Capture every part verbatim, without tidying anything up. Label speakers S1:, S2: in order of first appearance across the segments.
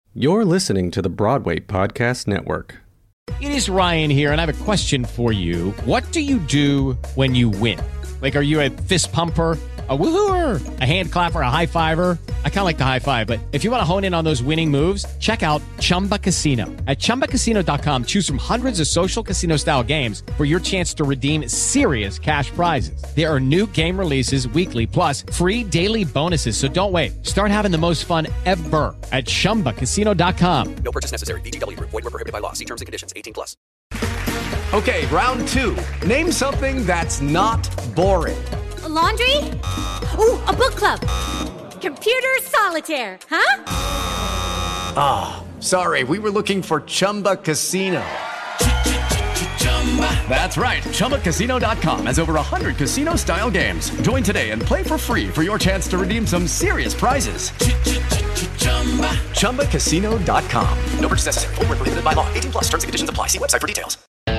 S1: You're listening to the Broadway Podcast Network.
S2: It is Ryan here, and I have a question for you. What do you do when you win? Like, are you a fist pumper, a woo-hooer, a hand clapper, a high-fiver? I kind of like the high-five, but if you want to hone in on those winning moves, check out Chumba Casino. At Chumba Casino dot com, choose from hundreds of social casino-style games for your chance to redeem serious cash prizes. There are new game releases weekly, plus free daily bonuses, so don't wait. Start having the most fun ever at Chumba Casino dot com.
S3: No purchase necessary. V G W. Void where prohibited by law. See terms and conditions. eighteen plus.
S4: Okay, round two. Name something that's not boring.
S5: A laundry? Ooh, a book club. Computer solitaire, huh?
S4: Ah, oh, sorry. We were looking for Chumba Casino. That's right. Chumba Casino dot com has over one hundred casino-style games. Join today and play for free for your chance to redeem some serious prizes. Chumba Casino dot com.
S3: No purchase necessary. Void where prohibited by law. eighteen plus. Terms and conditions apply. See website for details.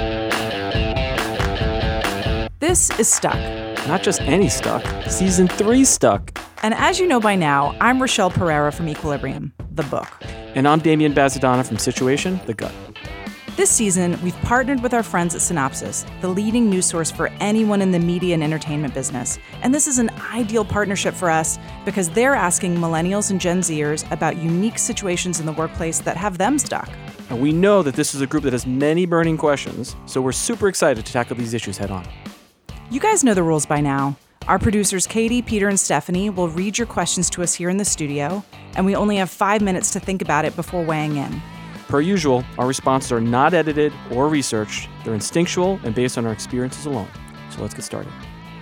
S6: This is Stuck.
S7: Not just any Stuck, season three Stuck.
S6: And as you know by now, I'm Rochelle Pereira from Equilibrium, the book.
S7: And I'm Damian Bazadonna from Situation, the gut.
S6: This season, we've partnered with our friends at Synopsys, the leading news source for anyone in the media and entertainment business. And this is an ideal partnership for us because they're asking millennials and Gen Zers about unique situations in the workplace that have them stuck.
S7: And we know that this is a group that has many burning questions, so we're super excited to tackle these issues head on.
S6: You guys know the rules by now. Our producers Katie, Peter, and Stephanie will read your questions to us here in the studio, and we only have five minutes to think about it before weighing in.
S7: Per usual, our responses are not edited or researched. They're instinctual and based on our experiences alone. So let's get started.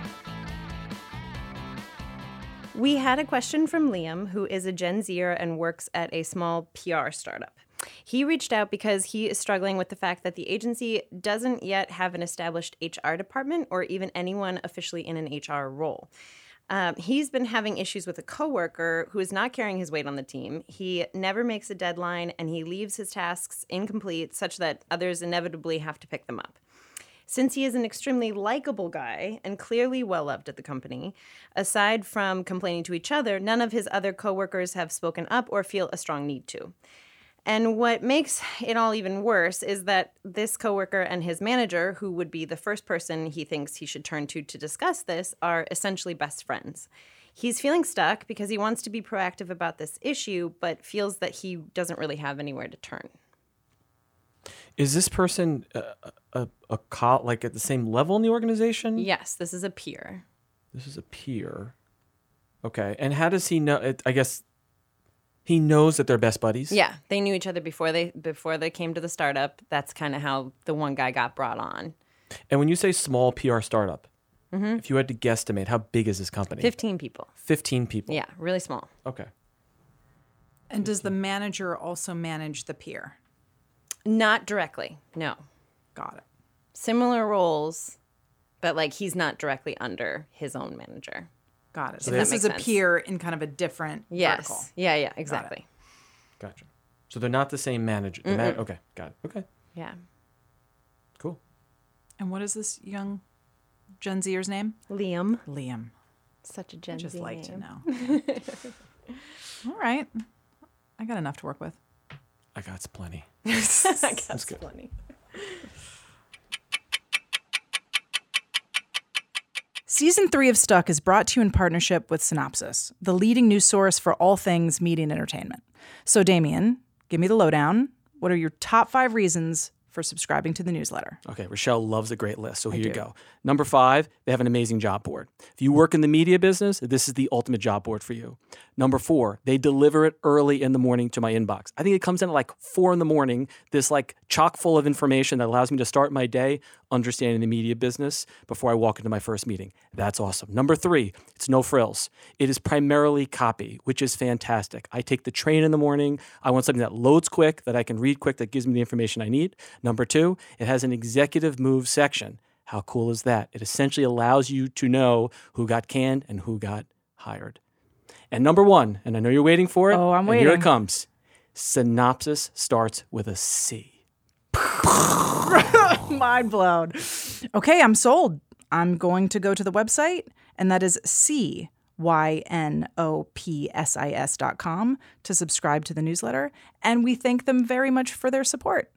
S8: We had a question from Liam, who is a Gen Zer and works at a small P R startup. He reached out because he is struggling with the fact that the agency doesn't yet have an established H R department or even anyone officially in an H R role. Um, he's been having issues with a coworker who is not carrying his weight on the team. He never makes a deadline, and he leaves his tasks incomplete such that others inevitably have to pick them up. Since he is an extremely likable guy and clearly well-loved at the company, aside from complaining to each other, none of his other coworkers have spoken up or feel a strong need to. And what makes it all even worse is that this coworker and his manager, who would be the first person he thinks he should turn to to discuss this, are essentially best friends. He's feeling stuck because he wants to be proactive about this issue, but feels that he doesn't really have anywhere to turn.
S7: Is this person a, a, a co- like at the same level in the organization?
S8: Yes, this is a peer.
S7: This is a peer. Okay, and how does he know? It, I guess he knows that they're best buddies.
S8: Yeah, they knew each other before they before they came to the startup. That's kind of how the one guy got brought on.
S7: And when you say small P R startup,
S8: mm-hmm.
S7: if you had to guesstimate, how big is this company?
S8: Fifteen people.
S7: Fifteen people.
S8: Yeah, really small.
S7: Okay.
S6: And does the manager also manage the peer?
S8: Not directly, no.
S6: Got it.
S8: Similar roles, but like he's not directly under his own manager.
S6: Got it.
S8: So
S6: so this is a
S8: sense.
S6: peer in kind of a different
S8: yes.
S6: vertical.
S8: Yeah, yeah, exactly.
S7: Got gotcha. So they're not the same manager. The man- okay, got it. Okay.
S8: Yeah.
S7: Cool.
S6: And what is this young Gen Zer's name?
S8: Liam.
S6: Liam.
S8: Such a Gen
S6: I'd just
S8: Z
S6: like
S8: name.
S6: to know. All right. I got enough to work with.
S7: I got plenty.
S8: I got
S7: That's good.
S8: plenty.
S6: Season three of Stuck is brought to you in partnership with Synopsys, the leading news source for all things media and entertainment. So, Damian, give me the lowdown. What are your top five reasons for subscribing to the newsletter?
S7: Okay, Rochelle loves a great list, so
S6: I
S7: here
S6: do.
S7: you go. Number five, they have an amazing job board. If you work in the media business, this is the ultimate job board for you. Number four, they deliver it early in the morning to my inbox. I think it comes in at like four in the morning, this like chock full of information that allows me to start my day understanding the media business before I walk into my first meeting. That's awesome. Number three, it's no frills. It is primarily copy, which is fantastic. I take the train in the morning. I want something that loads quick, that I can read quick, that gives me the information I need. Number two, it has an executive move section. How cool is that? It essentially allows you to know who got canned and who got hired. And number one, and I know you're waiting for it.
S6: Oh, I'm
S7: and
S6: waiting.
S7: Here it comes. Synopsis starts with a C.
S6: Mind blown. Okay, I'm sold. I'm going to go to the website, and that is C Y N O P S I S dot com to subscribe to the newsletter. And we thank them very much for their support.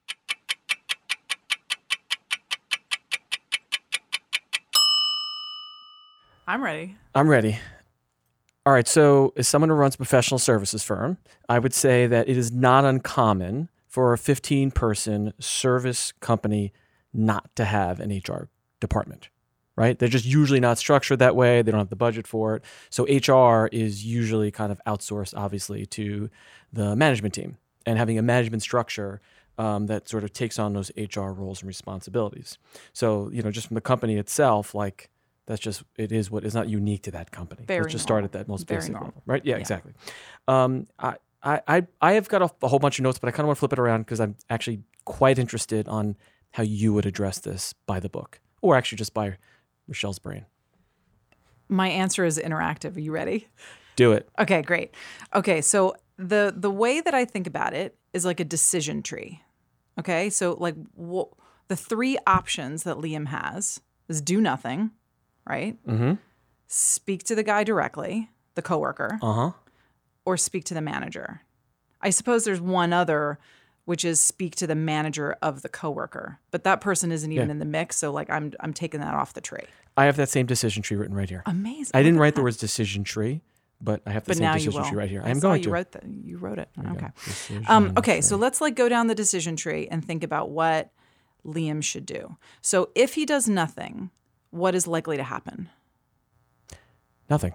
S6: I'm ready.
S7: I'm ready. All right. So, as someone who runs a professional services firm, I would say that it is not uncommon for a fifteen-person service company not to have an H R department, right? They're just usually not structured that way. They don't have the budget for it. So H R is usually kind of outsourced, obviously, to the management team, and having a management structure um, that sort of takes on those H R roles and responsibilities. So, you know, just from the company itself, like, that's just, it is what is not unique to that company.
S6: Very
S7: Let's just
S6: normal.
S7: start at that most
S6: Very
S7: basic
S6: normal.
S7: level, right? Yeah,
S6: Yeah.
S7: exactly. Um, I, I, I I have got a, a whole bunch of notes, but I kind of want to flip it around because I'm actually quite interested on how you would address this by the book, or actually just by Michelle's brain.
S6: My answer is interactive. Are you ready?
S7: Do it.
S6: Okay, great. Okay, so the the way that I think about it is like a decision tree. Okay, so like wh- the three options that Liam has is do nothing, right?
S7: Mm-hmm.
S6: Speak to the guy directly, the coworker,
S7: Uh-huh.
S6: or speak to the manager. I suppose there's one other, which is speak to the manager of the coworker, but that person isn't even
S7: Yeah.
S6: in the mix. So like I'm I'm taking that off the tree.
S7: I have that same decision tree written right here.
S6: Amazing.
S7: I didn't
S6: Look at
S7: write the
S6: that.
S7: words decision tree, but I have the
S6: But
S7: same
S6: now you
S7: decision
S6: will.
S7: tree right here. I
S6: I
S7: am
S6: saw
S7: going
S6: you
S7: to.
S6: wrote that. You wrote it.
S7: There you
S6: Okay.
S7: go. Decision
S6: Um, okay.
S7: tree.
S6: So let's like go down the decision tree and think about what Liam should do. So if he does nothing, what is likely to happen?
S7: Nothing.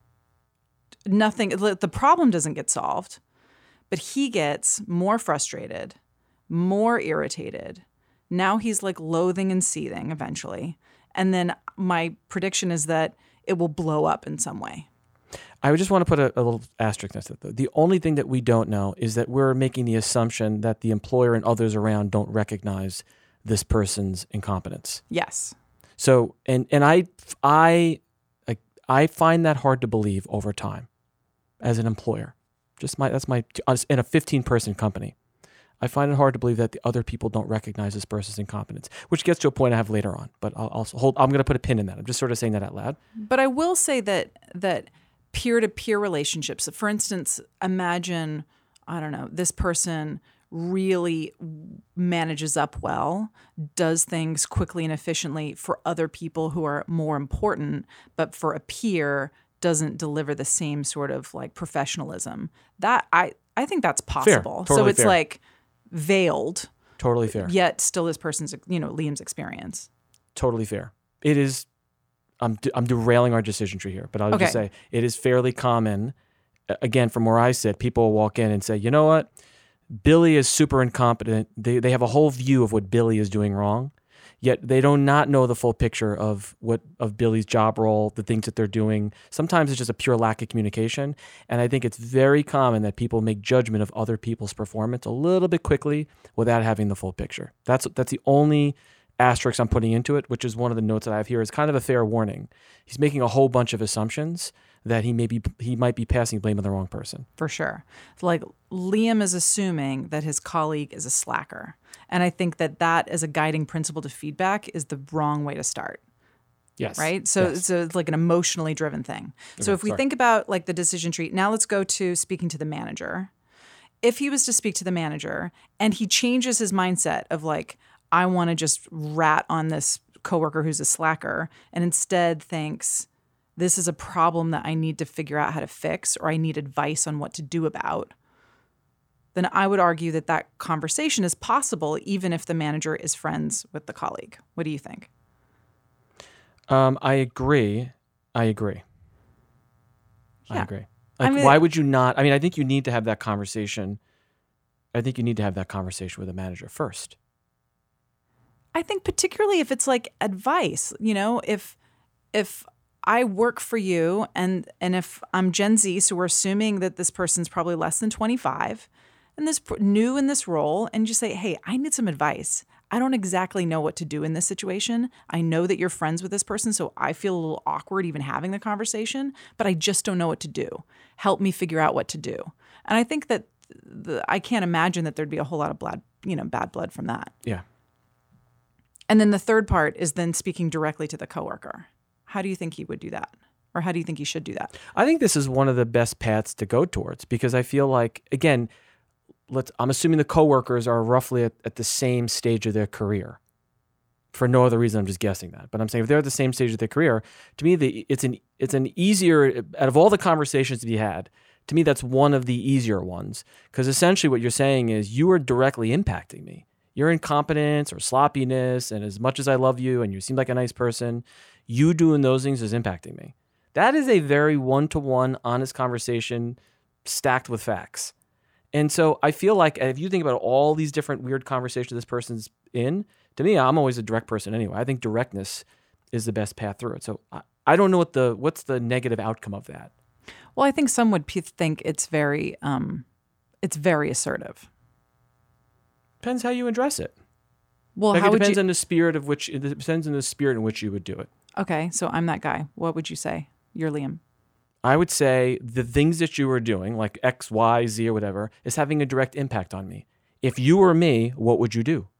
S6: Nothing. The problem doesn't get solved, but he gets more frustrated, more irritated. Now he's like loathing and seething eventually. And then my prediction is that it will blow up in some way.
S7: I would just want to put a, a little asterisk next to it. Though. The only thing that we don't know is that we're making the assumption that the employer and others around don't recognize this person's incompetence.
S6: Yes.
S7: So, and and I I like I find that hard to believe over time, as an employer. Just my that's my in a fifteen-person company. I find it hard to believe that the other people don't recognize this person's incompetence, which gets to a point I have later on. But I'll, I'll hold. I'm going to put a pin in that. I'm just sort of saying that out loud.
S6: But I will say that that peer-to-peer relationships, for instance, imagine, I don't know, this person really manages up well, does things quickly and efficiently for other people who are more important, but for a peer doesn't deliver the same sort of like professionalism. That I I think that's possible.
S7: Totally
S6: so it's
S7: fair.
S6: like veiled,
S7: Totally fair.
S6: yet still this person's, you know, Liam's experience.
S7: Totally fair. It is. I'm de- I'm derailing our decision tree here, but I'll just
S6: Okay.
S7: say it is fairly common. a- Again, from where I sit, people will walk in and say, you know what, Billy is super incompetent. They they have a whole view of what Billy is doing wrong, yet they do not know the full picture of what of Billy's job role, the things that they're doing. Sometimes it's just a pure lack of communication, and I think it's very common that people make judgment of other people's performance a little bit quickly without having the full picture. That's that's the only asterisk I'm putting into it, which is one of the notes that I have here. Is kind of a fair warning. He's making a whole bunch of assumptions that he may be he might be passing blame on the wrong person.
S6: For sure. Like Liam is assuming that his colleague is a slacker. And I think that that as a guiding principle to feedback is the wrong way to start.
S7: Yes.
S6: Right? So,
S7: Yes.
S6: so it's like an emotionally driven thing. So
S7: Okay,
S6: if we
S7: sorry.
S6: think about like the decision tree, now let's go to speaking to the manager. If he was to speak to the manager and he changes his mindset of like, I want to just rat on this coworker who's a slacker, and instead thinks, this is a problem that I need to figure out how to fix, or I need advice on what to do about, then I would argue that that conversation is possible even if the manager is friends with the colleague. What do you think?
S7: Um, I agree. I agree. I
S6: Yeah.
S7: agree.
S6: I
S7: Like,
S6: mean-
S7: why would you not? I mean, I think you need to have that conversation. I think you need to have that conversation with a manager first.
S6: I think particularly if it's like advice, you know, if if I work for you and and if I'm Gen Z, so we're assuming that this person's probably less than twenty-five and this pr- new in this role, and just say, hey, I need some advice. I don't exactly know what to do in this situation. I know that you're friends with this person, so I feel a little awkward even having the conversation, but I just don't know what to do. Help me figure out what to do. And I think that the, I can't imagine that there'd be a whole lot of blood, you know, bad blood from that.
S7: Yeah.
S6: And then the third part is then speaking directly to the coworker. How do you think he would do that? Or how do you think he should do that?
S7: I think this is one of the best paths to go towards because I feel like, again, let's. I'm assuming the coworkers are roughly at, at the same stage of their career. For no other reason, I'm just guessing that. But I'm saying if they're at the same stage of their career, to me, the, it's an it's an easier, out of all the conversations to be had, to me, that's one of the easier ones. Because essentially what you're saying is you are directly impacting me. Your incompetence or sloppiness, and as much as I love you and you seem like a nice person, you doing those things is impacting me. That is a very one-to-one, honest conversation stacked with facts. And so I feel like if you think about all these different weird conversations this person's in, to me, I'm always a direct person anyway. I think directness is the best path through it. So I, I don't know what the what's the negative outcome of that.
S6: Well, I think some would p- think it's very, um, it's very assertive.
S7: Depends how you address it.
S6: Well,
S7: like
S6: how
S7: it
S6: would
S7: depends
S6: you?
S7: on the spirit of which it depends on the spirit in which you would do it.
S6: Okay, so I'm that guy. What would you say? You're Liam.
S7: I would say the things that you were doing, like X, Y, Z, or whatever, is having a direct impact on me. If you were me, what would you do?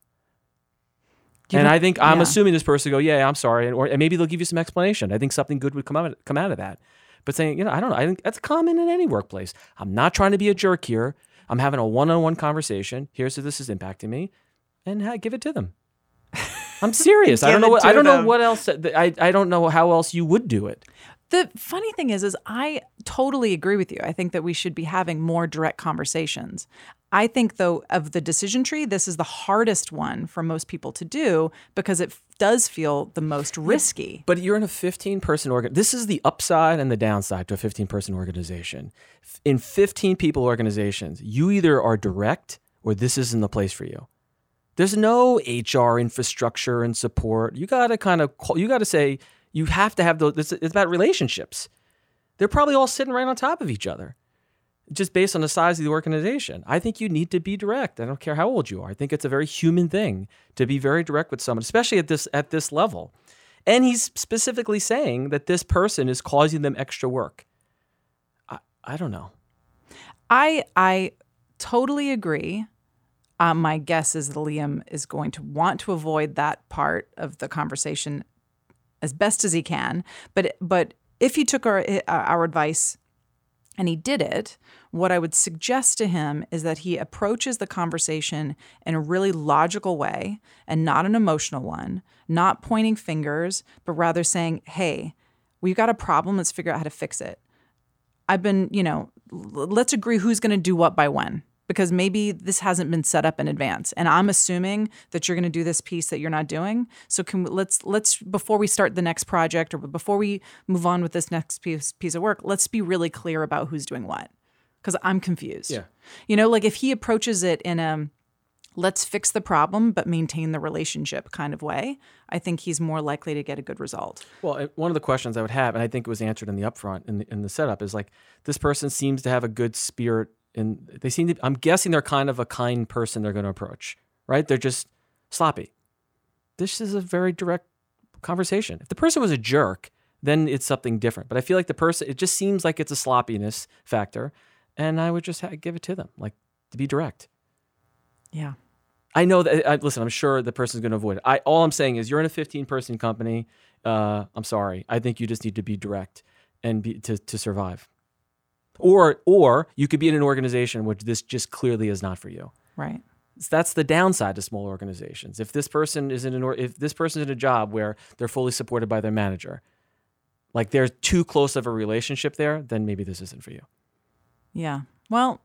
S6: You
S7: and
S6: think-
S7: I think I'm
S6: yeah.
S7: assuming this person go, yeah, I'm sorry, and, or and maybe they'll give you some explanation. I think something good would come out come out of that. But saying, you know, I don't know. I think that's common in any workplace. I'm not trying to be a jerk here. I'm having a one-on-one conversation. Here's how this is impacting me, and ha- give it to them. I'm serious. I don't
S6: Give
S7: know.
S6: it
S7: What,
S6: to
S7: I don't know
S6: them.
S7: what else. I I don't know how else you would do it.
S6: The funny thing is, is I totally agree with you. I think that we should be having more direct conversations. I think, though, of the decision tree, this is the hardest one for most people to do because it f- does feel the most risky.
S7: But you're in a fifteen-person organ. This is the upside and the downside to a fifteen-person organization. F- In fifteen-people organizations, you either are direct or this isn't the place for you. There's no H R infrastructure and support. You got to kind of, you got to say, you have to have those, it's, it's about relationships. They're probably all sitting right on top of each other, just based on the size of the organization. I think you need to be direct. I don't care how old you are. I think it's a very human thing to be very direct with someone, especially at this at this level. And he's specifically saying that this person is causing them extra work. I, I don't know.
S6: I I totally agree. Uh, my guess is that Liam is going to want to avoid that part of the conversation as best as he can. But but if he took our our advice and he did it, what I would suggest to him is that he approaches the conversation in a really logical way and not an emotional one, not pointing fingers, but rather saying, hey, we've got a problem. Let's figure out how to fix it. I've been, you know, l- let's agree who's going to do what by when. Because maybe this hasn't been set up in advance, and I'm assuming that you're going to do this piece that you're not doing. So can we, let's let's before we start the next project or before we move on with this next piece piece of work, let's be really clear about who's doing what. Because I'm confused.
S7: Yeah.
S6: You know, like if he approaches it in a let's fix the problem but maintain the relationship kind of way, I think he's more likely to get a good result.
S7: Well, uh, one of the questions I would have, and I think it was answered in the upfront in the, in the setup, is like this person seems to have a good spirit. And they seem to, I'm guessing they're kind of a kind person they're going to approach, right? They're just sloppy. This is a very direct conversation. If the person was a jerk, then it's something different. But I feel like the person, it just seems like it's a sloppiness factor. And I would just ha- give it to them, like to be direct.
S6: Yeah.
S7: I know that, I, listen, I'm sure the person's going to avoid it. I, all I'm saying is you're in a fifteen-person company. Uh, I'm sorry. I think you just need to be direct and be, to, to survive. Or or you could be in an organization which this just clearly is not for you.
S6: Right.
S7: So that's the downside to small organizations. If this person is in an or, if this person's in a job where they're fully supported by their manager, like there's too close of a relationship there, then maybe this isn't for you.
S6: Yeah. Well,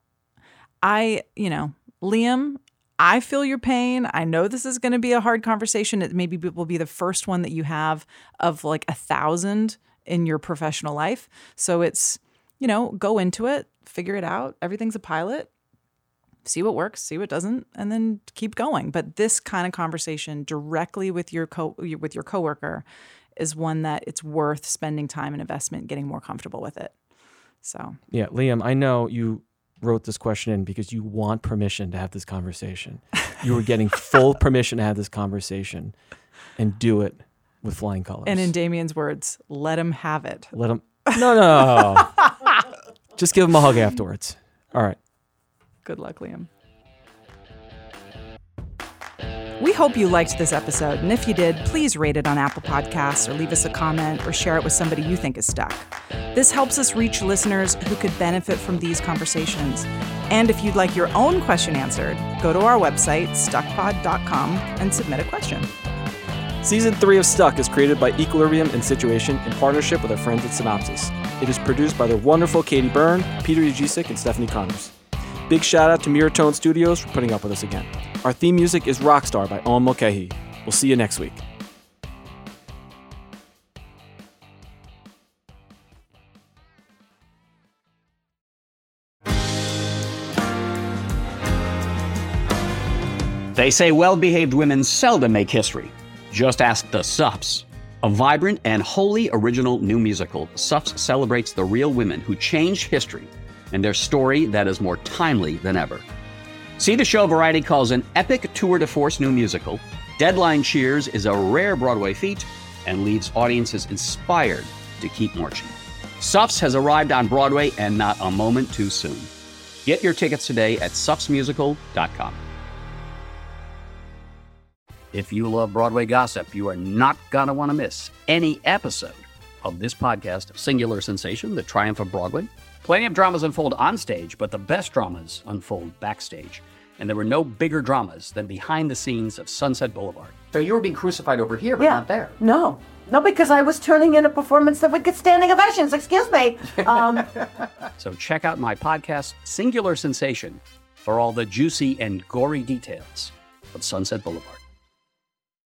S6: I, you know, Liam, I feel your pain. I know this is going to be a hard conversation. It maybe will be the first one that you have of like a thousand in your professional life. So it's, you know, go into it, figure it out. Everything's a pilot. See what works, see what doesn't, and then keep going. But this kind of conversation directly with your co with your coworker is one that it's worth spending time and investment getting more comfortable with it. So
S7: yeah, Liam, I know you wrote this question in because you want permission to have this conversation. You were getting full permission to have this conversation and do it with flying colors.
S6: And in Damien's words, let him have it.
S7: Let him. No, no. Just give him a hug afterwards. All right.
S6: Good luck, Liam. We We hope you liked this episode, and if you did, please rate it on Apple Podcasts or leave us a comment or share it with somebody you think is stuck. This helps us reach listeners who could benefit from these conversations. And if you'd like your own question answered, go to our website, stuck pod dot com, and submit a question.
S7: Season three of Stuck is created by Equilibrium and Situation in partnership with our friends at Synopsys. It is produced by the wonderful Katie Byrne, Peter Ujicic, and Stephanie Connors. Big shout out to Miratone Studios for putting up with us again. Our theme music is Rockstar by Owen Mulcahy. We'll see you next week.
S9: They say well-behaved women seldom make history. Just ask the Sups. A vibrant and wholly original new musical, Sups celebrates the real women who changed history and their story that is more timely than ever. See the show Variety calls an epic tour de force new musical. Deadline cheers is a rare Broadway feat and leaves audiences inspired to keep marching. Sups has arrived on Broadway and not a moment too soon. Get your tickets today at sups musical dot com. If you love Broadway gossip, you are not going to want to miss any episode of this podcast, Singular Sensation, The Triumph of Broadway. Plenty of dramas unfold on stage, but the best dramas unfold backstage. And there were no bigger dramas than behind the scenes of Sunset Boulevard. So you were being crucified over here, but
S10: yeah.
S9: not there.
S10: No. No, because I was turning in a performance that would get standing ovations. Excuse me. Um,
S9: so check out my podcast, Singular Sensation, for all the juicy and gory details of Sunset Boulevard.